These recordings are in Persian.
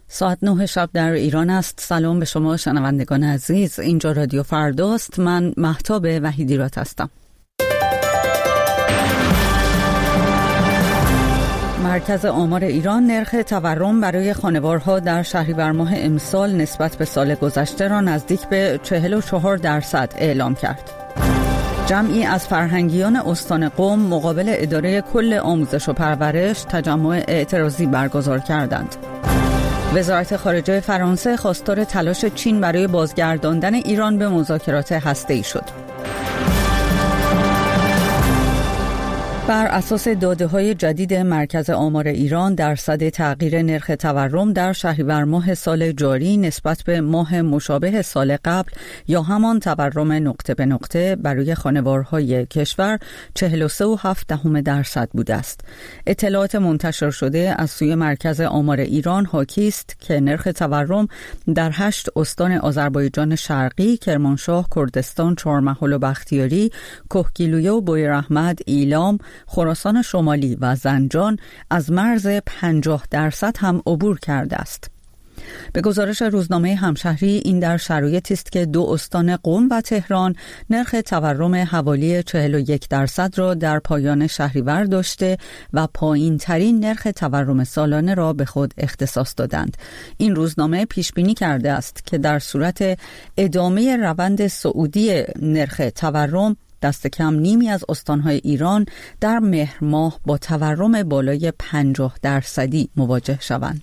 ساعت 9 شب در ایران است. سلام به شما شنوندگان عزیز، اینجا رادیو فرداست. من مهتاب وحیدیرات هستم. مرکز آمار ایران نرخ تورم برای خانوارها در شهریور ماه امسال نسبت به سال گذشته را نزدیک به 44% اعلام کرد. جمعی از فرهنگیان استان قم مقابل اداره کل آموزش و پرورش تجمع اعتراضی برگزار کردند. وزارت خارجه فرانسه خواستار تلاش چین برای بازگرداندن ایران به مذاکرات هسته‌ای شد. بر اساس داده‌های جدید مرکز آمار ایران، درصد تغییر نرخ تورم در شهریور ماه سال جاری نسبت به ماه مشابه سال قبل یا همان تورم نقطه به نقطه برای خانوارهای کشور 43.7% بوده است. اطلاعات منتشر شده از سوی مرکز آمار ایران حاکی است که نرخ تورم در 8 استان آذربایجان شرقی، کرمانشاه، کردستان، چهارمحال و بختیاری، کهگیلویه و بویراحمد، ایلام، خراسان شمالی و زنجان از مرز 50% هم عبور کرده است. به گزارش روزنامه همشهری، این در شرایطی است که 2 استان قم و تهران نرخ تورم حوالی 41% را در پایان شهریور داشته و پایین ترین نرخ تورم سالانه را به خود اختصاص دادند. این روزنامه پیش بینی کرده است که در صورت ادامه روند صعودی نرخ تورم، دست کم نیمی از استانهای ایران در مهر ماه با تورم بالای 50% مواجه شوند.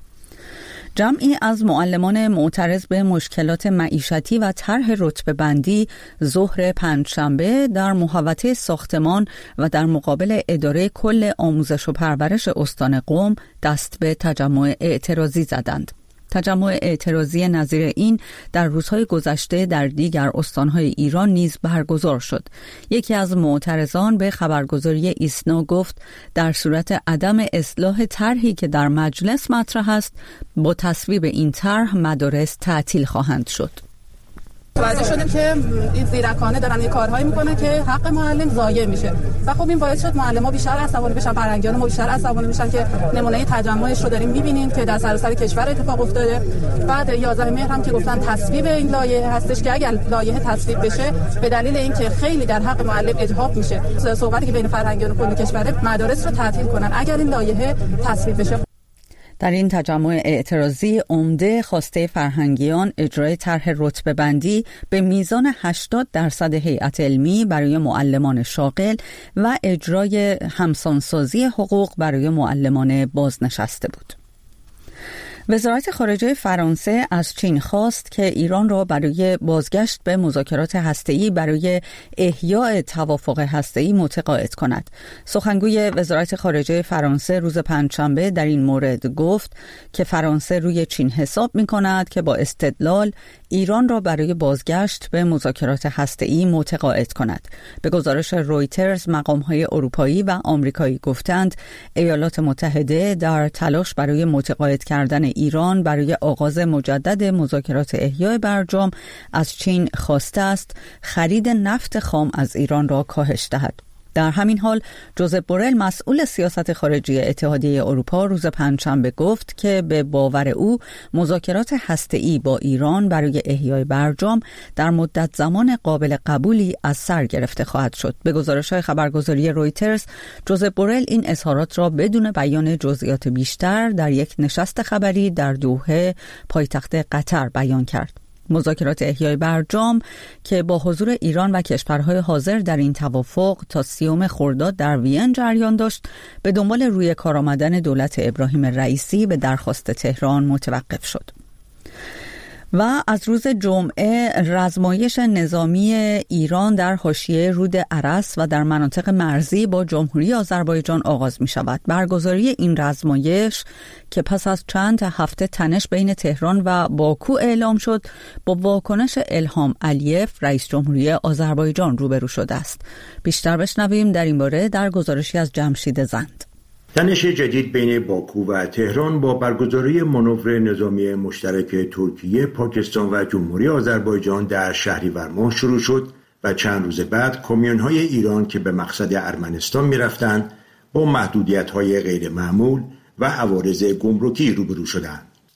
جمعی از معلمان معترض به مشکلات معیشتی و طرح رتبه بندی ظهر پنجشنبه در محوطه ساختمان و در مقابل اداره کل آموزش و پرورش استان قم دست به تجمع اعتراضی زدند. تجمع اعتراضی نظیر این در روزهای گذشته در دیگر استانهای ایران نیز برگزار شد. یکی از معترضان به خبرگزاری ایسنا گفت در صورت عدم اصلاح طرحی که در مجلس مطرح است، با تصویب این طرح مدارس تعطیل خواهند شد. متوجه شدیم که این زیرکانه دارن یه کارهایی میکنه که حق معلم ضایع میشه و خب این باعث شد معلم‌ها بیشتر عصبانی بشن، فرهنگیان ما بیشتر عصبانی میشن که نمونه تجمعش رو داریم میبینیم که در سراسر کشور اتفاق افتاده. بعد 11 مهر هم که گفتن تصویب این لایحه هستش که اگر لایحه تصویب بشه به دلیل اینکه خیلی در حق معلم اجحاف میشه، صحبتی که بین فرهنگیان کل کشور مدارس رو تعطیل کنن اگر این لایحه تصویب بشه. در این تجمع اعتراضی عمده خواسته فرهنگیان اجرای طرح رتبه بندی به میزان 80% هیئت علمی برای معلمان شاغل و اجرای همسانسازی حقوق برای معلمان بازنشسته بود. وزارت خارجه فرانسه از چین خواست که ایران را برای بازگشت به مذاکرات هسته‌ای برای احیاء توافق هسته‌ای متقاعد کند. سخنگوی وزارت خارجه فرانسه روز پنجشنبه در این مورد گفت که فرانسه روی چین حساب می‌کند که با استدلال ایران را برای بازگشت به مذاکرات هسته‌ای متقاعد کند. به گزارش رویترز، مقام‌های اروپایی و آمریکایی گفتند ایالات متحده در تلاش برای متقاعد کردن ایران برای آغاز مجدد مذاکرات احیای برجام از چین خواسته است خرید نفت خام از ایران را کاهش دهد. در همین حال جوزپ بورل، مسئول سیاست خارجی اتحادیه اروپا، روز پنجشنبه گفت که به باور او مذاکرات هسته‌ای با ایران برای احیای برجام در مدت زمان قابل قبولی از سر گرفته خواهد شد. به گزارش خبرگزاری رویترز، جوزپ بورل این اظهارات را بدون بیان جزئیات بیشتر در یک نشست خبری در دوحه، پایتخت قطر، بیان کرد. مذاکرات احیای برجام که با حضور ایران و کشورهای حاضر در این توافق تا 30 خرداد در وین جریان داشت، به دنبال روی کار آمدن دولت ابراهیم رئیسی به درخواست تهران متوقف شد. و از روز جمعه رزمایش نظامی ایران در حاشیه رود ارس و در مناطق مرزی با جمهوری آذربایجان آغاز می شود. برگزاری این رزمایش که پس از چند هفته تنش بین تهران و باکو اعلام شد، با واکنش الهام علیف رئیس جمهوری آذربایجان روبرو شده است. بیشتر بشنویم در این باره در گزارشی از جمشید زند. تنش جدید بین باکو و تهران با برگزاری مانور نظامی مشترک ترکیه، پاکستان و جمهوری آذربایجان در شهریور ماه شروع شد و چند روز بعد کامیون‌های ایران که به مقصد ارمنستان می‌رفتند با محدودیت‌های غیر معمول و عوارض گمرکی روبرو شدند.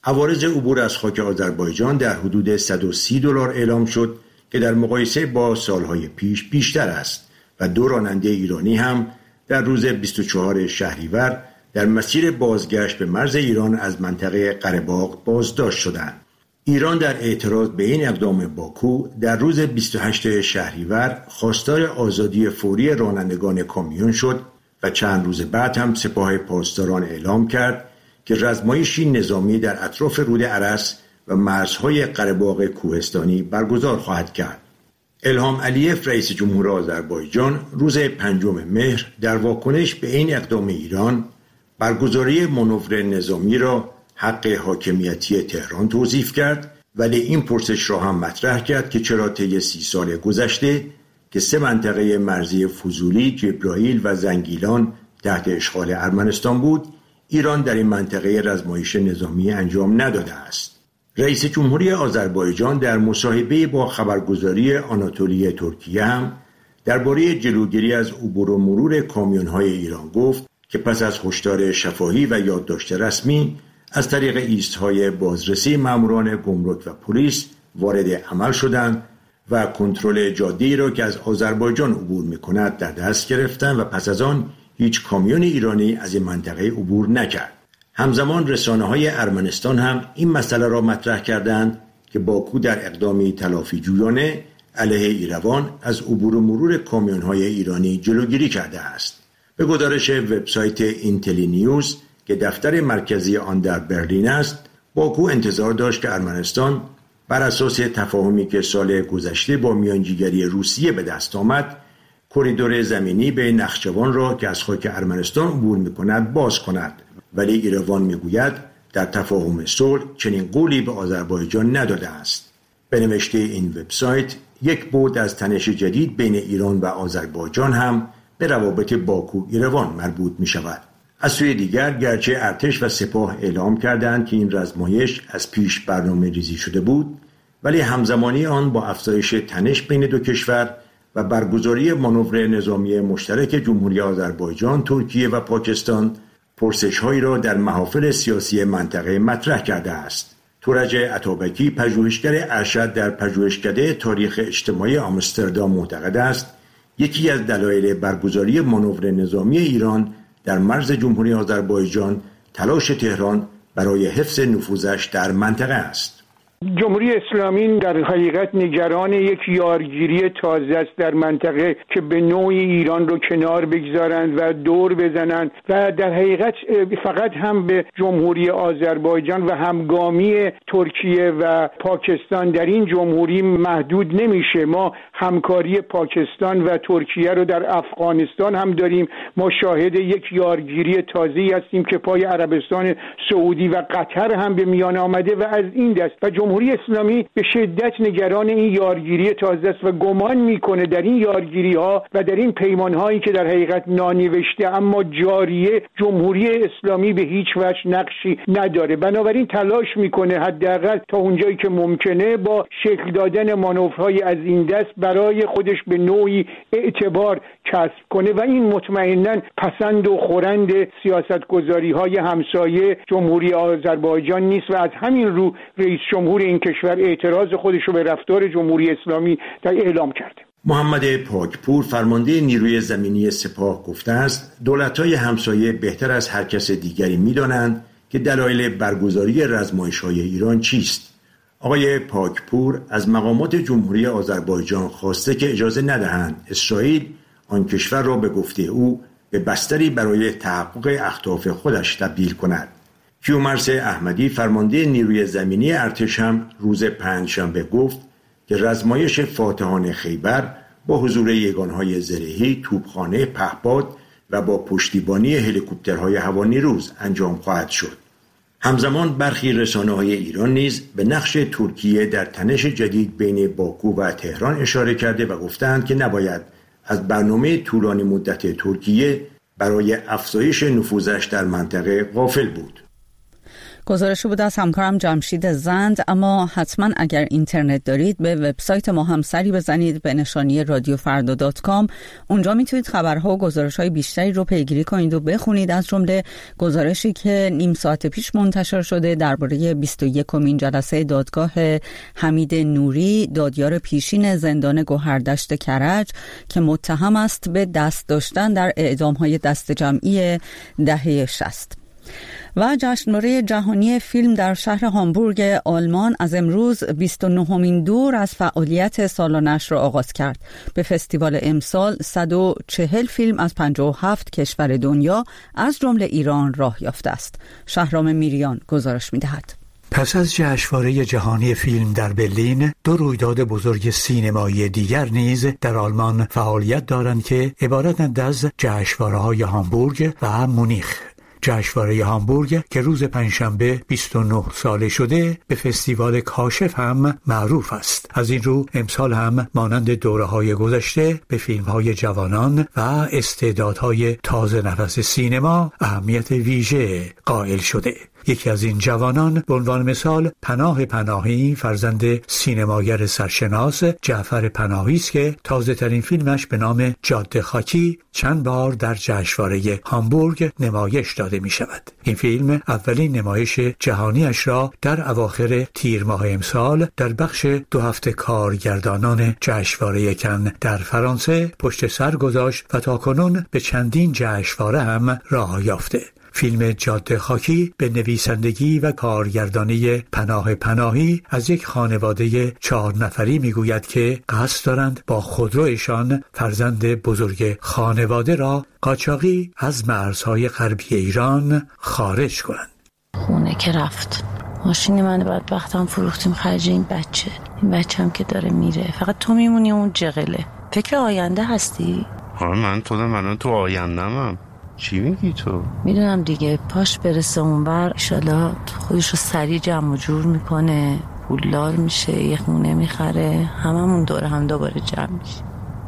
عوارض عبور از خاک آذربایجان در حدود $130 اعلام شد که در مقایسه با سالهای پیش بیشتر است و 2 راننده ایرانی هم در روز 24 شهریور در مسیر بازگشت به مرز ایران از منطقه قره‌باغ بازداشت شدند. ایران در اعتراض به این اقدام باکو در روز 28 شهریور خواستار آزادی فوری رانندگان کامیون شد و چند روز بعد هم سپاه پاسداران اعلام کرد که رزمایشی نظامی در اطراف رود ارس و مرزهای قره‌باغ کوهستانی برگزار خواهد کرد. الهام علیف رئیس جمهور آذربایجان روز 5 مهر در واکنش به این اقدام ایران برگزاری مانور نظامی را حق حاکمیتی تهران توصیف کرد، ولی این پرسش را هم مطرح کرد که چرا طی 30 سال گذشته که 3 منطقه مرزی فضولی، جبرائیل و زنگیلان تحت اشغال ارمنستان بود، ایران در این منطقه رزمایش نظامی انجام نداده است. رئیس جمهوری آذربایجان در مصاحبه با خبرگزاری آناتولی ترکیه هم درباره جلوگیری از عبور و مرور کامیون‌های ایران گفت که پس از هشدار شفاهی و یادداشت رسمی از طریق ایست‌های بازرسی ماموران گمرک و پلیس وارد عمل شدند و کنترل جاده‌ای را که از آذربایجان عبور می‌کند در دست گرفتند و پس از آن هیچ کامیون ایرانی از این منطقه عبور نکرد. همزمان رسانه‌های ارمنستان هم این مسئله را مطرح کردند که باکو در اقدامی تلافی جویانه علیه ایروان از عبور و مرور کامیون‌های ایرانی جلوگیری کرده است. به گزارش وبسایت اینتلی نیوز که دفتر مرکزی آن در برلین است، باکو انتظار داشت که ارمنستان بر اساس تفاهمی که سال گذشته با میانجیگری روسیه به دست آمد، کریدور زمینی به نخچوان را که از خاک ارمنستان عبور می‌کند باز کند، ولی ایروان میگوید در تفاهم صلح چنین قولی به آذربایجان نداده است. به نوشته این وبسایت، یک بعد از تنش جدید بین ایران و آذربایجان هم به روابط باکو ایروان مربوط می شود. از سوی دیگر گرچه ارتش و سپاه اعلام کردند که این رزمایش از پیش برنامه ریزی شده بود، ولی همزمانی آن با افزایش تنش بین دو کشور و برگزاری مانور نظامی مشترک جمهوری آذربایجان، ترکیه و پاکستان پرسش‌هایی را در محافل سیاسی منطقه مطرح کرده است. تورج عطابکی، پژوهشگر ارشد در پژوهشکده تاریخ اجتماعی آمستردام، معتقد است یکی از دلایل برگزاری مانور نظامی ایران در مرز جمهوری آذربایجان تلاش تهران برای حفظ نفوذش در منطقه است. جمهوری اسلامی در حقیقت نگران یک یارگیری تازه است در منطقه که به نوعی ایران رو کنار بگذارند و دور بزنند و در حقیقت فقط هم به جمهوری آذربایجان و همگامی ترکیه و پاکستان در این جمهوری محدود نمیشه. ما همکاری پاکستان و ترکیه رو در افغانستان هم داریم. ما شاهد یک یارگیری تازه‌ای هستیم که پای عربستان سعودی و قطر هم به میان آمده و از این دست و جمهوری اسلامی به شدت نگران این یارگیری تازه است و گمان میکنه در این یارگیری ها و در این پیمان هایی که در حقیقت نانوشته اما جاریه، جمهوری اسلامی به هیچ وجه نقشی نداره. بنابراین تلاش میکنه حداقل تا اونجایی که ممکنه با شکل دادن مانورهای از این دست برای خودش به نوعی اعتبار کسب کنه و این مطمئناً پسند و خورند سیاستگذاری های همسایه جمهوری آذربایجان نیست و از همین رو رئیس جمهور این کشور اعتراض خودش رو به رفتار جمهوری اسلامی در اعلام کرده. محمد پاکپور، فرمانده نیروی زمینی سپاه، گفته است دولت‌های همسایه بهتر از هر کس دیگری می‌دانند که دلایل برگزاری رزمایش‌های ایران چیست. آقای پاکپور از مقامات جمهوری آذربایجان خواسته که اجازه ندهند اسرائیل آن کشور را به گفته او به بستری برای تحقق اهداف خودش تبدیل کند. کیومرث احمدی، فرمانده نیروی زمینی ارتش، هم روز پنجشنبه گفت که رزمایش فاتحان خیبر با حضور یگانهای زرهی، توپخانه، پهپاد و با پشتیبانی هلیکوپترهای هوانیروز انجام خواهد شد. همزمان برخی رسانه‌های ایران نیز به نقش ترکیه در تنش جدید بین باکو و تهران اشاره کرده و گفتند که نباید از برنامه طولانی مدت ترکیه برای افزایش نفوذش در منطقه غافل بود. گزارشی بود از همکارم جمشید زند. اما حتما اگر اینترنت دارید به وبسایت ما هم سری بزنید به نشانی رادیوفردا.com. اونجا میتونید خبرها و گزارش‌های بیشتری رو پیگیری کنید و بخونید، از جمله گزارشی که نیم ساعت پیش منتشر شده درباره 21مین جلسه دادگاه حمید نوری، دادیار پیشین زندان گوهردشت کرج که متهم است به دست داشتن در اعدام‌های دست جمعی دهه 60. و جشنواره جهانی فیلم در شهر هامبورگ آلمان از امروز 29مین دور از فعالیت سالانش را آغاز کرد. به فستیوال امسال 140 فیلم از 57 کشور دنیا از جمله ایران راه یافته است. شهرام میریان گزارش می‌دهد. پس از جشنواره جهانی فیلم در برلین، 2 رویداد بزرگ سینمایی دیگر نیز در آلمان فعالیت دارند که عبارتند از جشنواره‌های هامبورگ و مونیخ. جشنواره هامبورگ که روز پنجشنبه 29 ساله شده به فستیوال کاشف هم معروف است. از این رو امسال هم مانند دوره‌های گذشته به فیلم‌های جوانان و استعدادهای تازه نفس سینما اهمیت ویژه قائل شده. یکی از این جوانان به عنوان مثال پناه پناهی، فرزند سینماگر سرشناس جعفر پناهی است که تازه ترین فیلمش به نام جاده خاکی چند بار در جشنواره هامبورگ نمایش داده می شود. این فیلم اولین نمایش جهانیش را در اواخر تیر ماه امسال در بخش 2 هفته کارگردانان جشنواره کن در فرانسه پشت سر گذاشت و تاکنون به چندین جشنواره هم راه یافته. فیلم جاده خاکی به نویسندگی و کارگردانی پناه پناهی از یک خانواده 4 نفری میگوید که قصد دارند با خودرویشان فرزند بزرگ خانواده را قاچاقی از مرزهای غربی ایران خارج کنند. خونه که رفت، ماشین من بدبختم فروختیم خرج این بچه هم که داره میره، فقط تو میمونی اون جغله. فکر آینده هستی؟ من خودم تو آینده‌ام. چی میگی تو؟ میدونم دیگه، پاش برسه اونور ایشالا خودش رو سریع جمع و جور میکنه، پولدار میشه، یه خونه میخره، هممون دوره هم دوباره جمع میشه.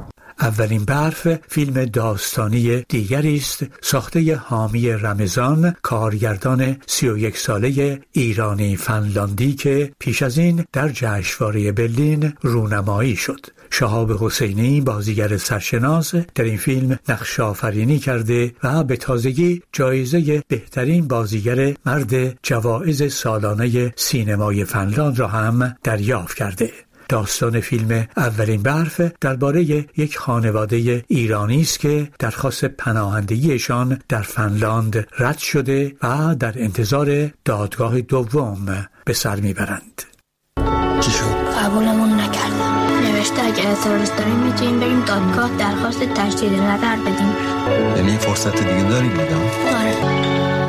اولین برف فیلم داستانی دیگری است ساخته حامی رمضان، کارگردان 31 ساله ایرانی فنلاندی که پیش از این در جشنواره برلین رونمایی شد. شهاب حسینی بازیگر سرشناس در این فیلم نقش آفرینی کرده و به تازگی جایزه بهترین بازیگر مرد جوایز سالانه سینمای فنلاند را هم دریافت کرده. داستان فیلم اولین برف درباره یک خانواده ایرانی است که درخواست پناهندگیشان در فنلاند رد شده و در انتظار دادگاه دوم به سر میبرند. چی شد؟ قبولمون نکردم. نوشته اگه اعتراض داریم میتونیم بریم دادگاه درخواست تجدید نظر بدیم. یعنی فرصت دیگه داریم میدم؟ آره.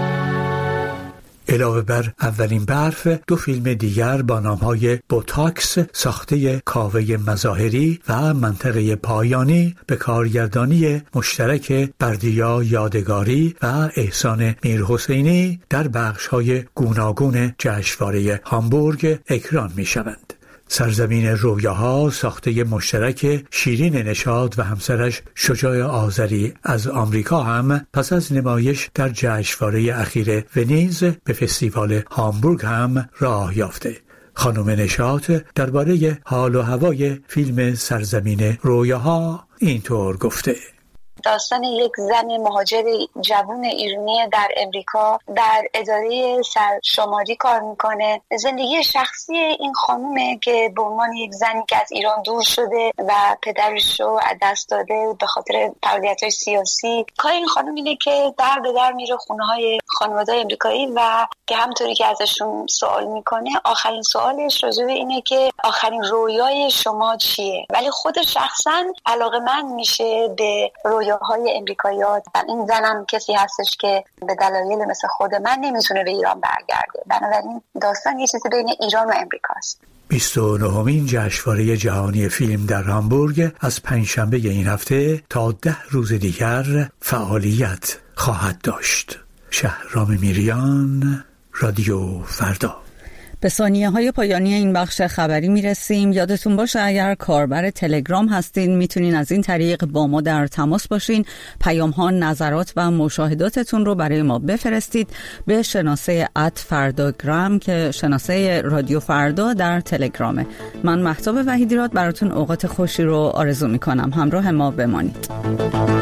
علاوه بر اولین برف، 2 فیلم دیگر با نامهای بوتاکس ساخته کاوه مظاهری و منطقه پایانی به کارگردانی مشترک بردیا یادگاری و احسان میرحسینی در بخش‌های گوناگون جشنواره هامبورگ اکران می‌شوند. سرزمین رویاها ساخته مشترک شیرین نشاط و همسرش شجاع آذری از آمریکا هم پس از نمایش در جشنواره اخیر ونیز به فستیوال هامبورگ هم راه یافته. خانم نشاط درباره حال و هوای فیلم سرزمین رویاها اینطور گفته: داستان یک زن مهاجر جوان ایرانی در امریکا در اداره سرشماری کار میکنه. زندگی شخصی این خانومه که به عنوان یک زنی که از ایران دور شده و پدرش رو از دست داده به خاطر فعالیت‌های سیاسی، کار این خانوم اینه که در به در میره خونه‌های خانواده‌های امریکایی و که همطوری که ازشون سوال میکنه، آخرین سوالش راجع به اینه که آخرین رویای شما چیه؟ ولی خود شخصا علاقه‌مند میشه به های امریکایی‌ها. این زنم کسی هستش که به دلایل مثل خود من نمیتونه به ایران برگرده. بنابراین داستان یه چیزی بین ایران و امریکاست. 29مین جشنواره جهانی فیلم در هامبورگ از پنجشنبه این هفته تا 10 روز دیگر فعالیت خواهد داشت. شهرام میریان، رادیو فردا. به ثانیه‌های پایانی این بخش خبری میرسیم. یادتون باشه اگر کاربر تلگرام هستین میتونین از این طریق با ما در تماس باشین. پیام‌ها، نظرات و مشاهداتتون رو برای ما بفرستید به شناسه @فرداگرام که شناسه رادیو فردا در تلگرامه. من مهتاب وحیدی‌راد براتون اوقات خوشی رو آرزو میکنم. همراه ما بمانید.